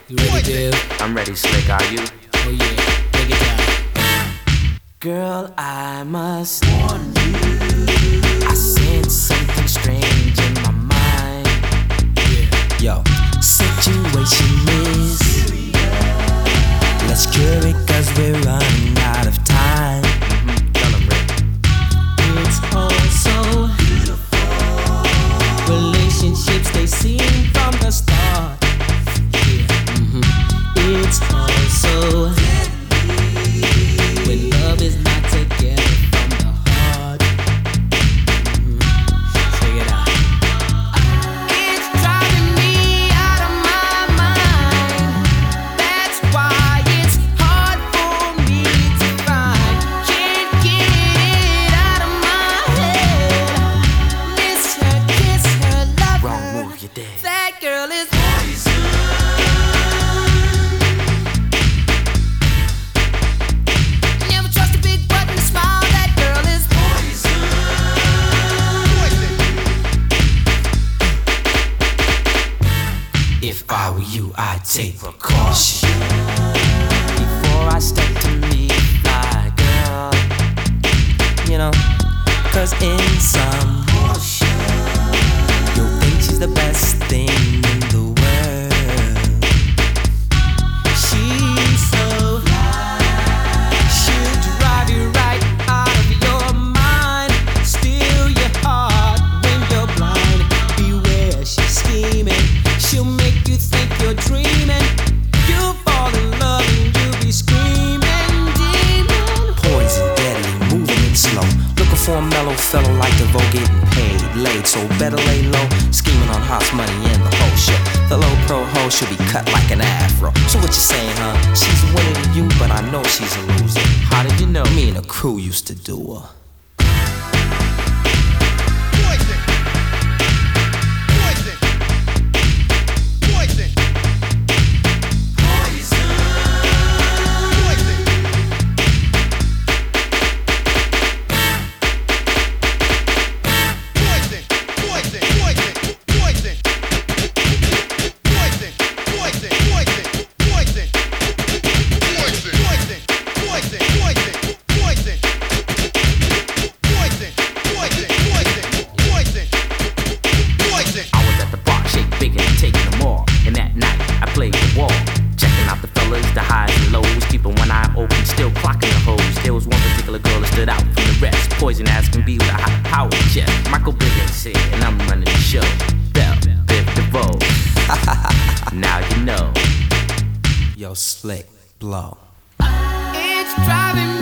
You ready, Bill? I'm ready, Slick, are you? Oh yeah, take it down. Girl, I must warn you, I sense something strange in my mind. Yeah. Yo, situation is let's cure it cause we're running out of time. Tell 'em, Rick. It's all so beautiful. Relationships, they seem from the start. It's also when love is not together from the heart. Check it out. It's driving me out of my mind. That's why it's hard for me to find. Can't get it out of my head. Miss her, kiss her, love Wrong her. move, you're dead. That girl is never trust a big button to smile. That girl is poison. If I were you, I'd take precaution before I step to meet fly girl. You know, cause in some you'll think she's the best thing in the world. She's so fly. She'll drive you right out of your mind. Steal your heart when you're blind. Beware, she's scheming. She'll make you think you're dreaming. You'll fall in love and you'll be screaming, demon. Poison, deadly, moving it slow. Looking for a mellow fellow like DeVoe, getting paid, laid, so better lay low. Scheming on house money and the whole show. The low pro hoe should be cut like an afro. So what you saying, huh? She's winning to you, but I know she's a loser. How did you know? Me and the crew used to do her. I was at the bar, shake bigger and taking them all. And that night, I played the wall. Checking out the fellas, the highs and lows. Keeping one eye open, still clocking the hoes. There was one particular girl that stood out from the rest. Poison as can be with a high power chest. Michael Biggins here, and I'm running the show. Bell, Biv DeVoe. Now you know. Yo, Slick, blow. It's driving